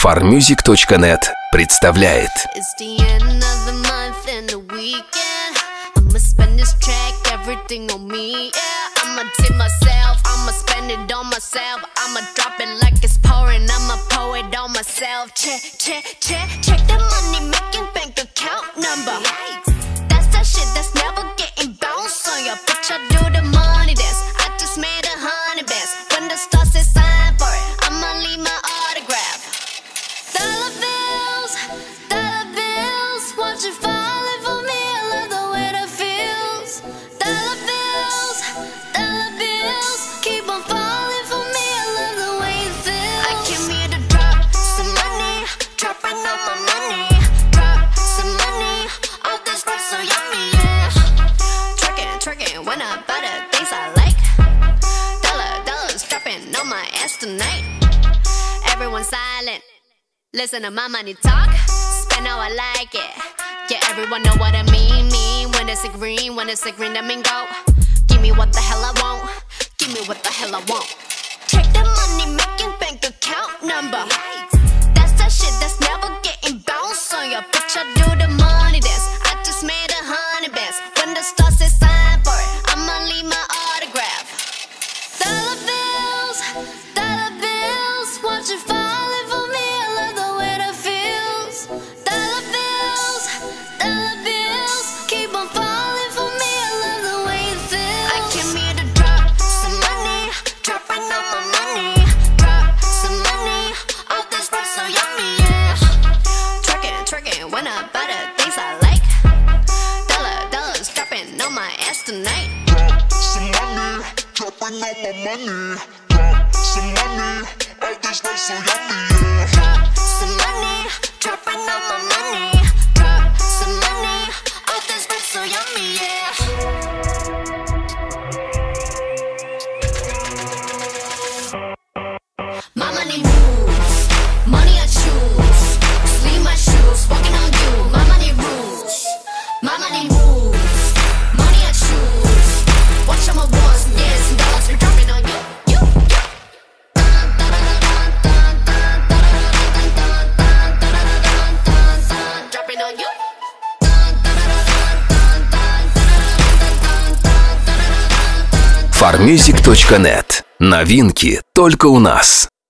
farmusic.net представляет. It's the end of the month and the weekend. I'ma spend this track, everything on me. Yeah, I'ma tip myself, I'ma spend it on myself. I'ma drop it like it's pouring, I'ma pour it on myself. Check the money making bank account number. That's that shit that's never getting bounced on your bitch. I do the money dance. I just made 100 bands. When the stars say sign for it, I'ma leave my autograph. Dollar bills, watch it falling for me. I love the way that feels. Dollar bills, keep on falling for me. I love the way it feels. I came here to drop some money, dropping all my money. Drop some money, all this stuff so yummy, yeah. Twerking, when I buy the things I like. Dollars dropping on my ass tonight. Everyone silent. Listen to my money talk, spend how I like it. Yeah, everyone know what I mean. When it's a green, that mean go. Give me what the hell I want. Give me what the hell I want. Check the money making bank account number. That's that shit that's never getting bounced on your bitch. I do the money dance. I just made 100 bands. When the stars say sign for it, I'ma leave my autograph. Dollar bills, watch it falling for me. I love the way that feels. Dollar bills, keep on falling for me. I love the way it feels. I came here to drop some money, dropping all my money. Drop some money, all this stuff so yummy, yeah. Twerking, when I buy the things I like. Dollars dropping on my ass tonight. Drop some money, dropping all my money. Drop some money, all this stuff so yummy, yeah. Drop some money, dropping all my money. Drop some money, all this stuff so yummy, yeah. My money rules, money I choose. Sleeve my shoes, walking on you. My money rules, my money moves. Money I choose. Watch all my wars, yes, and dollars we dropping on you. Dropping on you. farmusic.net. Новинки только у нас.